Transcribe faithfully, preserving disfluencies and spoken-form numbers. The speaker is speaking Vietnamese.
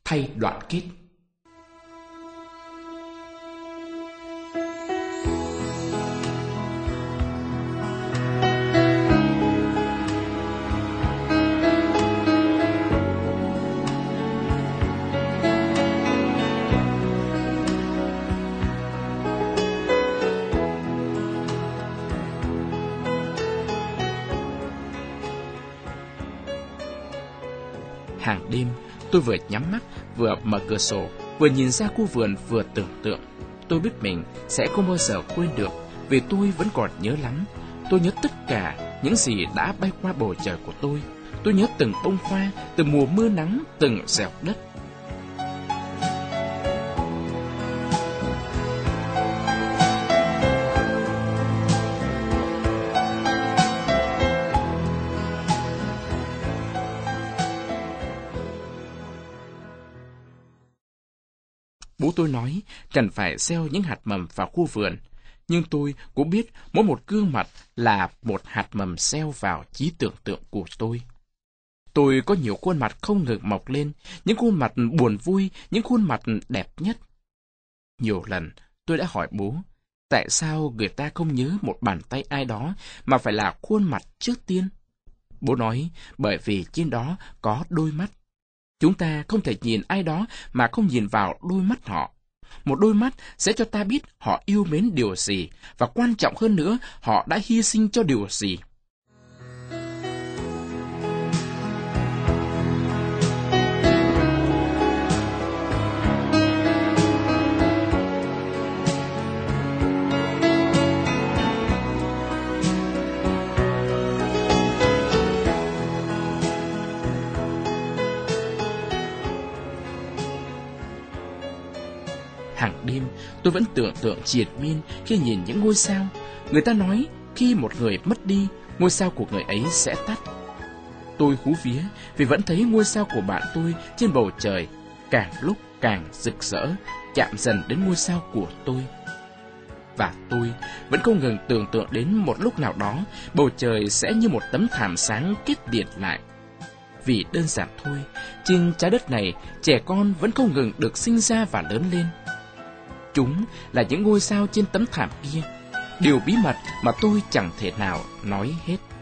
thay đoạn kết. Hàng đêm, tôi vừa nhắm mắt, vừa mở cửa sổ, vừa nhìn ra khu vườn, vừa tưởng tượng. Tôi biết mình sẽ không bao giờ quên được, vì tôi vẫn còn nhớ lắm. Tôi nhớ tất cả những gì đã bay qua bầu trời của tôi. Tôi nhớ từng bông hoa, từng mùa mưa nắng, từng dẻo đất. Bố tôi nói cần phải gieo những hạt mầm vào khu vườn, nhưng tôi cũng biết mỗi một gương mặt là một hạt mầm gieo vào trí tưởng tượng của tôi. Tôi có nhiều khuôn mặt không ngừng mọc lên, những khuôn mặt buồn vui, những khuôn mặt đẹp nhất. Nhiều lần tôi đã hỏi bố, tại sao người ta không nhớ một bàn tay ai đó mà phải là khuôn mặt trước tiên? Bố nói, bởi vì trên đó có đôi mắt. Chúng ta không thể nhìn ai đó mà không nhìn vào đôi mắt họ. Một đôi mắt sẽ cho ta biết họ yêu mến điều gì, và quan trọng hơn nữa, họ đã hy sinh cho điều gì. Hàng đêm, tôi vẫn tưởng tượng triền miên khi nhìn những ngôi sao. Người ta nói, khi một người mất đi, ngôi sao của người ấy sẽ tắt. Tôi hú vía vì vẫn thấy ngôi sao của bạn tôi trên bầu trời càng lúc càng rực rỡ, chạm dần đến ngôi sao của tôi. Và tôi vẫn không ngừng tưởng tượng đến một lúc nào đó, bầu trời sẽ như một tấm thảm sáng kết điện lại. Vì đơn giản thôi, trên trái đất này, trẻ con vẫn không ngừng được sinh ra và lớn lên. Chúng là những ngôi sao trên tấm thảm kia, điều bí mật mà tôi chẳng thể nào nói hết.